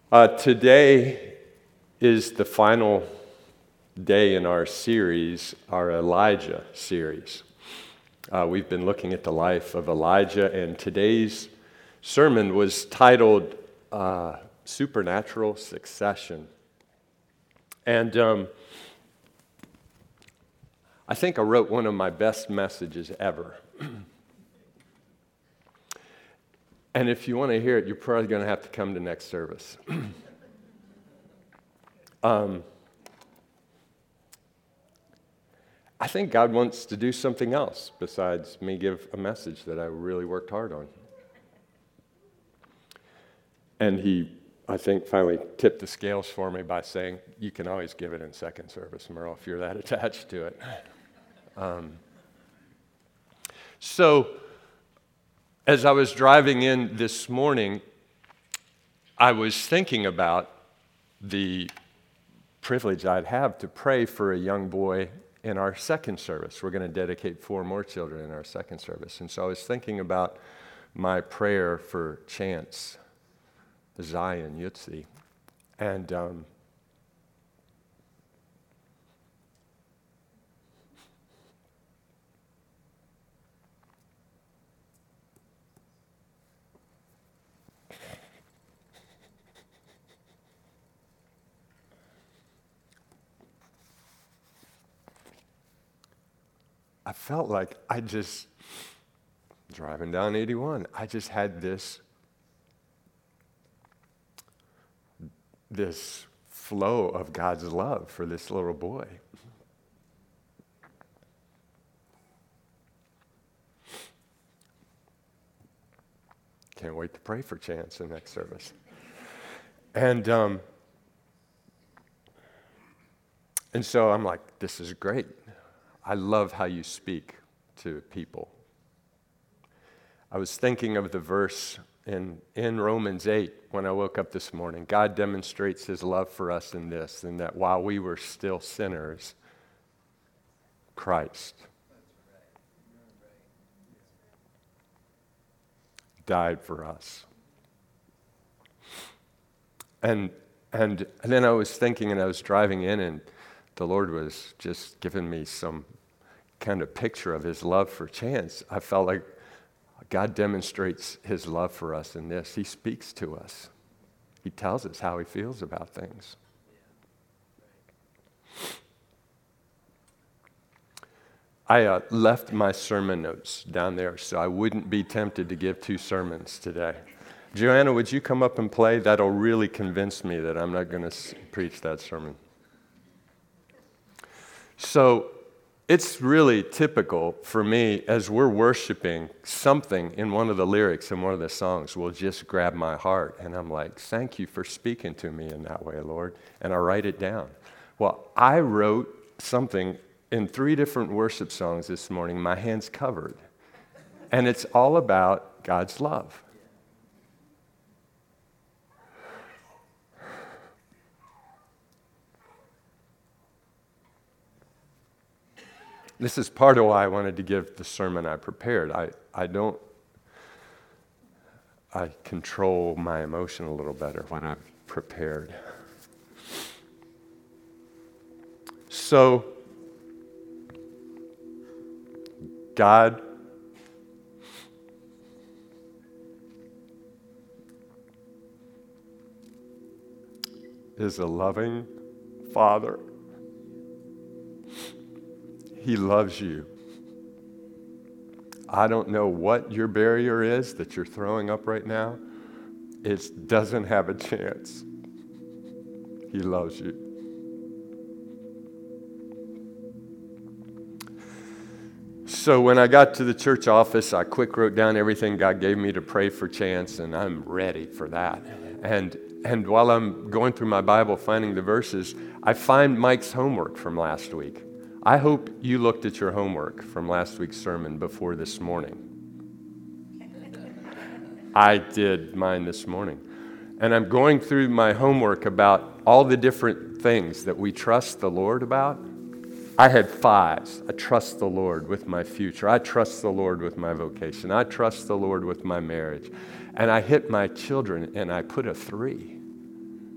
Today is the final day in our series, our Elijah series. We've been looking at the life of Elijah, and today's sermon was titled Supernatural Succession. And I think I wrote one of my best messages ever. And if you want to hear it, you're probably going to have to come to next service. I think God wants to do something else besides me give a message that I really worked hard on. And he, I think, finally tipped the scales for me by saying, you can always give it in second service, Merle, if you're that attached to it. As I was driving in this morning, I was thinking about the privilege I'd have to pray for a young boy in our second service. We're going to dedicate 4 more children in our second service. And so I was thinking about my prayer for Chance, Zion Yutzi. And I felt like driving down 81, I just had this flow of God's love for this little boy. Can't wait to pray for Chance in next service. And so I'm like, this is great. I love how you speak to people. I was thinking of the verse in Romans 8 when I woke up this morning. God demonstrates his love for us in this, in that while we were still sinners, Christ died for us. And then I was thinking, and I was driving in, and the Lord was just giving me some kind of picture of his love for Chance. I felt like God demonstrates his love for us in this. He speaks to us. He tells us how he feels about things. I left my sermon notes down there so I wouldn't be tempted to give 2 sermons today. Joanna, would you come up and play? That'll really convince me that I'm not going to preach that sermon. So it's really typical for me as we're worshiping, something in one of the lyrics in one of the songs will just grab my heart. And I'm like, thank you for speaking to me in that way, Lord. And I write it down. Well, I wrote something in 3 different worship songs this morning, my hands covered. And it's all about God's love. This is part of why I wanted to give the sermon I prepared. I control my emotion a little better when I'm prepared. So, God is a loving Father. He loves you. I don't know what your barrier is that you're throwing up right now. It doesn't have a chance. He loves you. So when I got to the church office, I quick wrote down everything God gave me to pray for Chance, and I'm ready for that. And while I'm going through my Bible, finding the verses, I find Mike's homework from last week. I hope you looked at your homework from last week's sermon before this morning. I did mine this morning. And I'm going through my homework about all the different things that we trust the Lord about. I had 5s. I trust the Lord with my future. I trust the Lord with my vocation. I trust the Lord with my marriage. And I hit my children and I put a 3.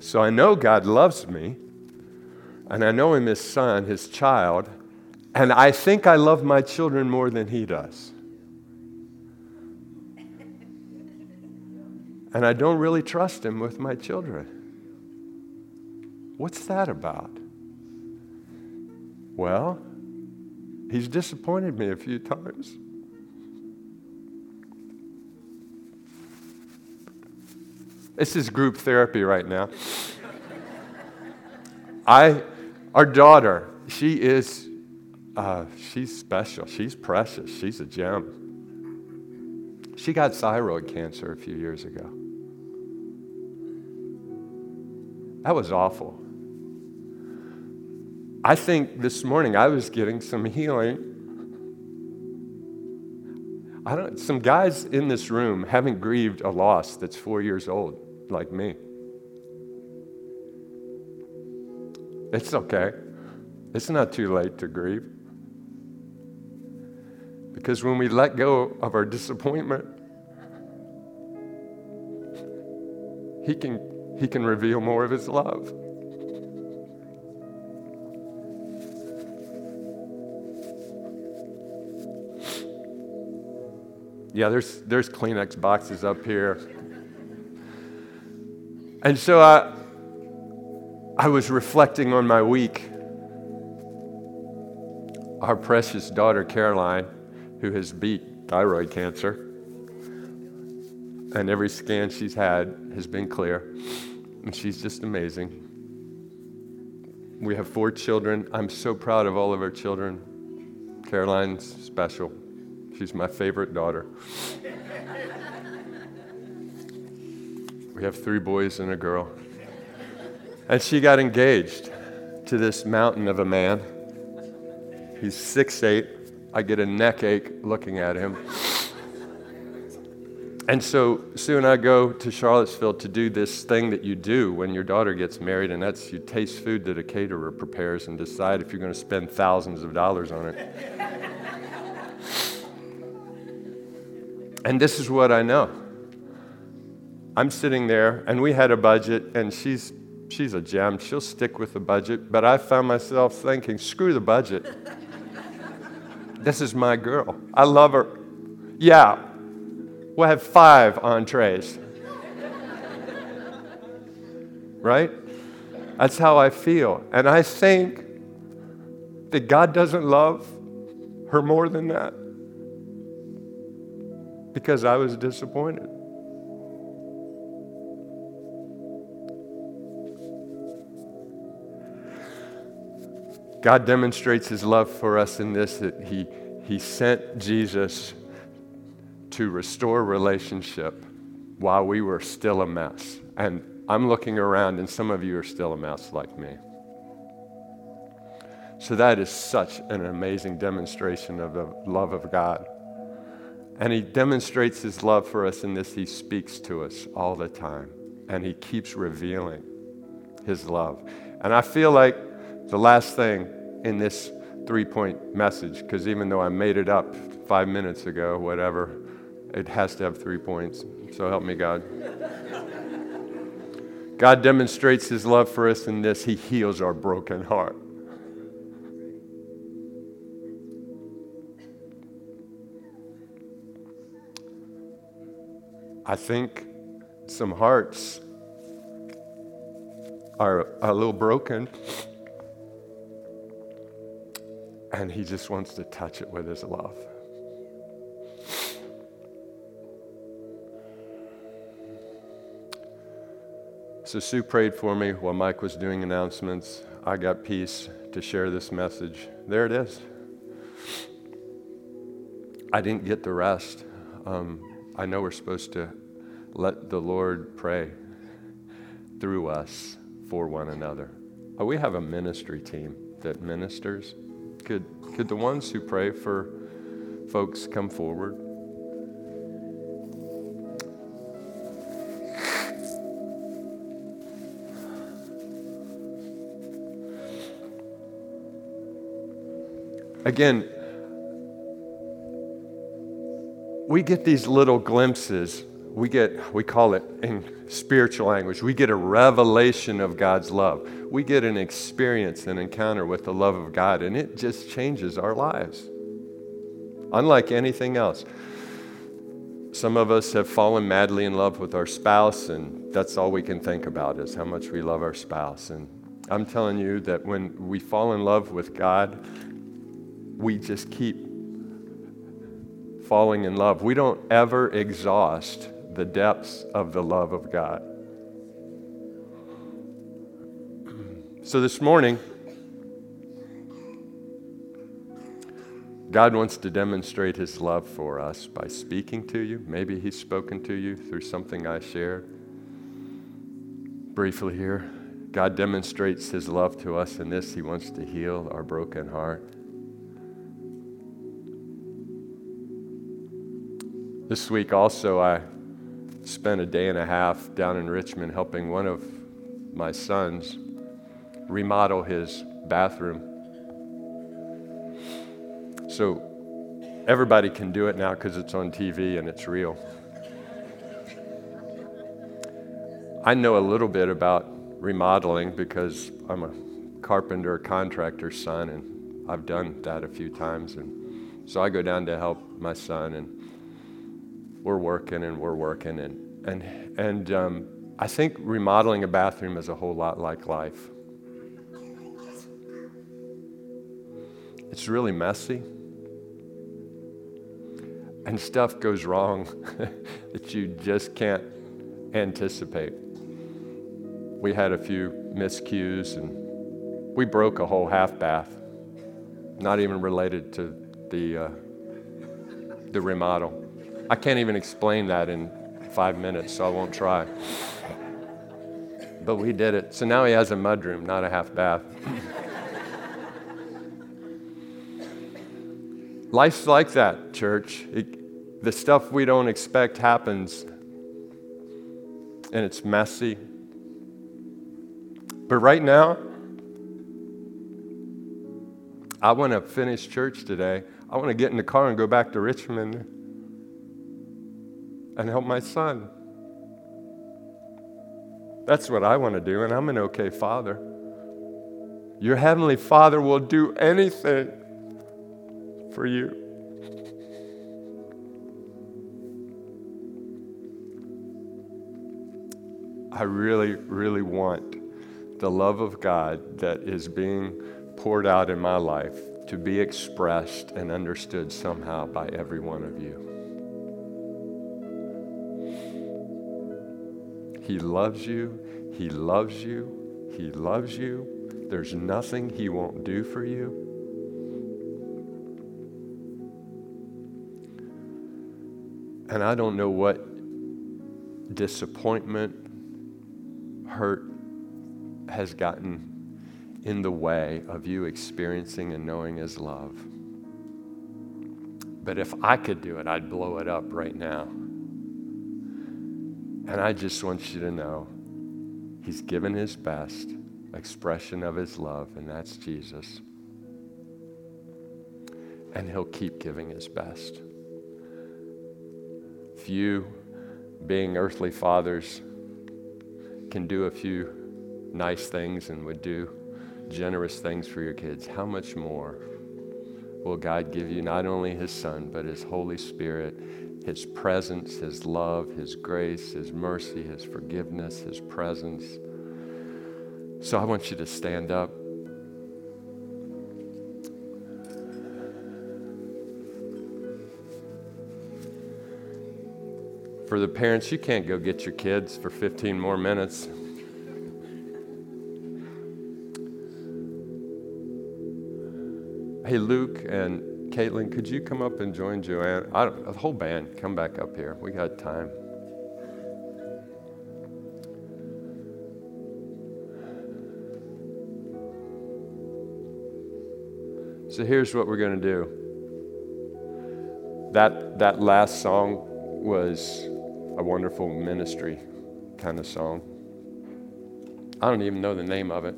So I know God loves me, and I know him as son, his child, and I think I love my children more than he does. And I don't really trust him with my children. What's that about? Well, he's disappointed me a few times. This is group therapy right now. Our daughter, she's special. She's precious. She's a gem. She got thyroid cancer a few years ago. That was awful. I think this morning I was getting some healing. Some guys in this room haven't grieved a loss that's 4 years old, like me. It's okay. It's not too late to grieve. Because when we let go of our disappointment, He can reveal more of His love. Yeah, there's Kleenex boxes up here. And so I was reflecting on my week. Our precious daughter, Caroline, who has beat thyroid cancer, and every scan she's had has been clear, and she's just amazing. We have 4 children. I'm so proud of all of our children. Caroline's special. She's my favorite daughter. We have 3 boys and a girl. And she got engaged to this mountain of a man. He's 6'8". I get a neck ache looking at him. And so soon I go to Charlottesville to do this thing that you do when your daughter gets married, and that's you taste food that a caterer prepares and decide if you're going to spend thousands of dollars on it. And this is what I know. I'm sitting there, and we had a budget, and she's a gem. She'll stick with the budget. But I found myself thinking, screw the budget. This is my girl. I love her. Yeah, we'll have 5 entrees. Right? That's how I feel. And I think that God doesn't love her more than that, because I was disappointed. God demonstrates His love for us in this, that He sent Jesus to restore relationship while we were still a mess. And I'm looking around, and some of you are still a mess like me. So that is such an amazing demonstration of the love of God. And He demonstrates His love for us in this. He speaks to us all the time, and He keeps revealing His love. And I feel like the last thing in this 3-point message, because even though I made it up 5 minutes ago, whatever, it has to have 3 points. So help me, God. God demonstrates His love for us in this. He heals our broken heart. I think some hearts are a little broken, and He just wants to touch it with His love. So Sue prayed for me while Mike was doing announcements. I got peace to share this message. There it is. I didn't get the rest. I know we're supposed to let the Lord pray through us for one another. We have a ministry team that ministers. Could the ones who pray for folks come forward? Again, we get these little glimpses we call it in spiritual language, we get a revelation of God's love. We get an experience, an encounter with the love of God, and it just changes our lives. Unlike anything else. Some of us have fallen madly in love with our spouse, and that's all we can think about is how much we love our spouse. And I'm telling you that when we fall in love with God, we just keep falling in love. We don't ever exhaust the depths of the love of God. So this morning, God wants to demonstrate his love for us by speaking to you. Maybe he's spoken to you through something I shared briefly here. God demonstrates his love to us in this. He wants to heal our broken heart. This week also, I spent a day and a half down in Richmond helping one of my sons remodel his bathroom. So everybody can do it now because it's on TV and it's real. I know a little bit about remodeling because I'm a carpenter, contractor's son, and I've done that a few times. And so I go down to help my son, and we're working. And I think remodeling a bathroom is a whole lot like life. It's really messy. And stuff goes wrong that you just can't anticipate. We had a few miscues, and we broke a whole half bath, not even related to the remodel. I can't even explain that in 5 minutes, so I won't try. But we did it. So now he has a mudroom, not a half bath. Life's like that, church. The stuff we don't expect happens, and it's messy. But right now, I want to finish church today. I want to get in the car and go back to Richmond and help my son. That's what I want to do, and I'm an okay father. Your heavenly Father will do anything for you. I really, really want the love of God that is being poured out in my life to be expressed and understood somehow by every one of you. He loves you. He loves you. He loves you. There's nothing he won't do for you. And I don't know what disappointment, hurt has gotten in the way of you experiencing and knowing his love. But if I could do it, I'd blow it up right now. And I just want you to know he's given his best expression of his love, and that's Jesus. And he'll keep giving his best. Few, being earthly fathers, can do a few nice things and would do generous things for your kids. How much more will God give you not only his Son, but his Holy Spirit, his presence, his love, his grace, his mercy, his forgiveness, his presence. So I want you to stand up. For the parents, you can't go get your kids for 15 more minutes. Hey, Luke and Caitlin, could you come up and join Joanne? The whole band, come back up here. We got time. So here's what we're going to do. That last song was a wonderful ministry kind of song. I don't even know the name of it.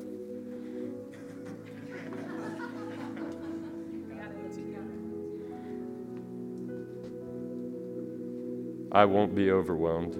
I won't be overwhelmed.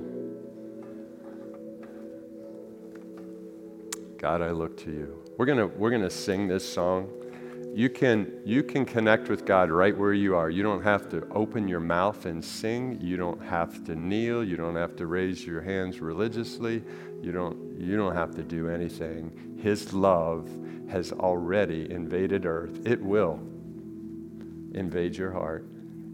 God, I look to you. We're gonna sing this song. You can connect with God right where you are. You don't have to open your mouth and sing. You don't have to kneel. You don't have to raise your hands religiously. You don't have to do anything. His love has already invaded earth. It will invade your heart.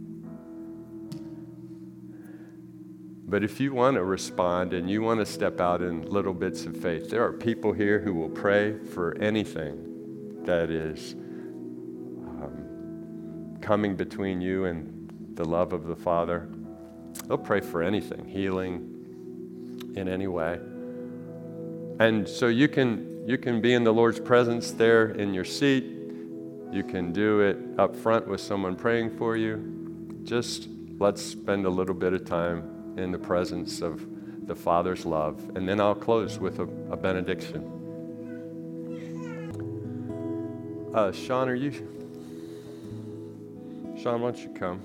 But if you want to respond and you want to step out in little bits of faith, there are people here who will pray for anything that is coming between you and the love of the Father. They'll pray for anything, healing in any way. And so you can be in the Lord's presence there in your seat. You can do it up front with someone praying for you. Just let's spend a little bit of time in the presence of the Father's love. And then I'll close with a benediction. Sean, Sean, why don't you come?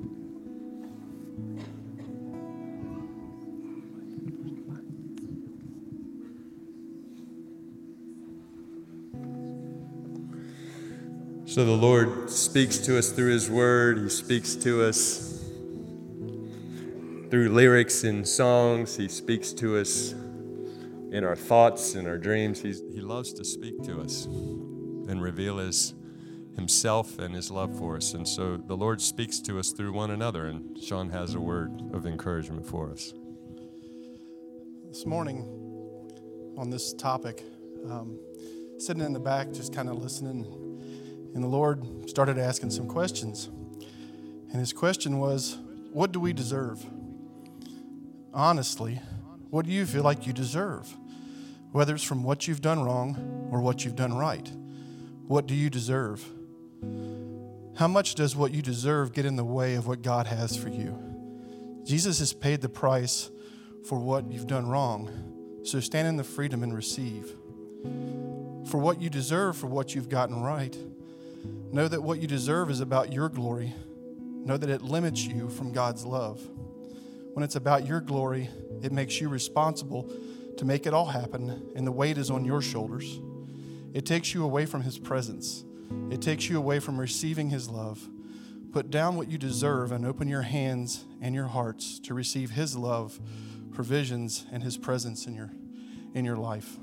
So the Lord speaks to us through His Word. He speaks to us through lyrics and songs. He speaks to us in our thoughts and our dreams. He loves to speak to us and reveal Himself and His love for us. And so the Lord speaks to us through one another, and Sean has a word of encouragement for us. This morning on this topic, sitting in the back just kind of listening, and the Lord started asking some questions. And His question was, what do we deserve? Honestly, what do you feel like you deserve? Whether it's from what you've done wrong or what you've done right. What do you deserve? How much does what you deserve get in the way of what God has for you? Jesus has paid the price for what you've done wrong, so stand in the freedom and receive. For what you deserve, for what you've gotten right, know that what you deserve is about your glory. Know that it limits you from God's love. When it's about your glory, it makes you responsible to make it all happen, and the weight is on your shoulders. It takes you away from His presence. It takes you away from receiving His love. Put down what you deserve and open your hands and your hearts to receive His love, provisions, and His presence in your life.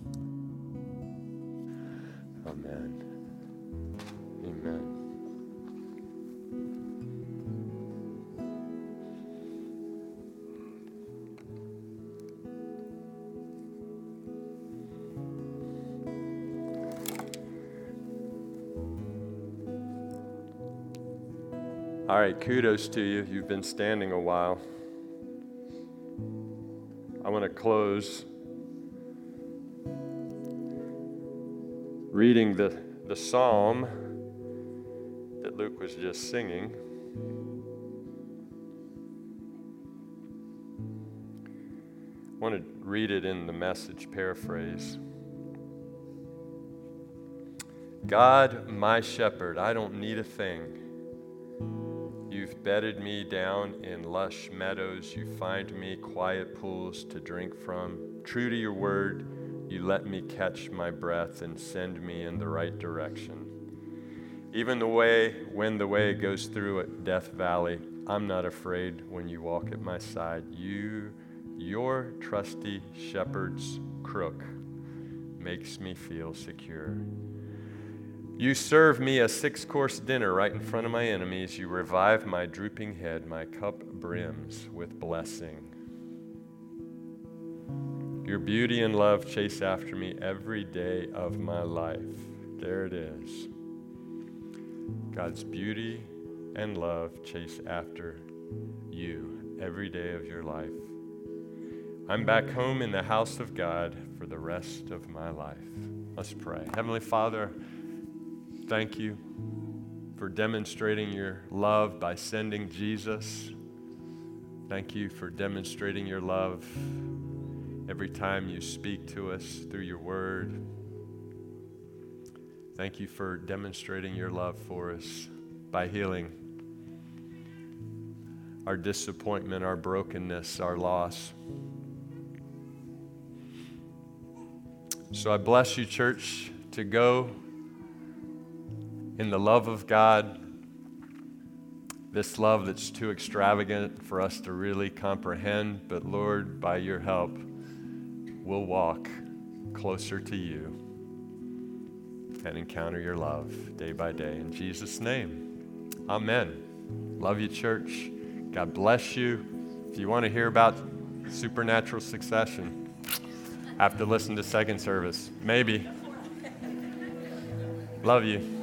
Amen. Amen. All right, kudos to you. You've been standing a while. I want to close reading the psalm that Luke was just singing. I want to read it in the Message paraphrase. God, my shepherd, I don't need a thing. You've bedded me down in lush meadows. You find me quiet pools to drink from. True to your word, you let me catch my breath and send me in the right direction. Even when the way goes through a Death Valley, I'm not afraid when you walk at my side. Your trusty shepherd's crook makes me feel secure. You serve me a 6-course dinner right in front of my enemies. You revive my drooping head. My cup brims with blessing. Your beauty and love chase after me every day of my life. There it is. God's beauty and love chase after you every day of your life. I'm back home in the house of God for the rest of my life. Let's pray. Heavenly Father, thank you for demonstrating your love by sending Jesus. Thank you for demonstrating your love every time you speak to us through your word. Thank you for demonstrating your love for us by healing our disappointment, our brokenness, our loss. So I bless you, church, to go in the love of God, this love that's too extravagant for us to really comprehend. But Lord, by your help, we'll walk closer to you and encounter your love day by day. In Jesus' name, amen. Love you, church. God bless you. If you want to hear about supernatural succession, have to listen to second service. Maybe. Love you.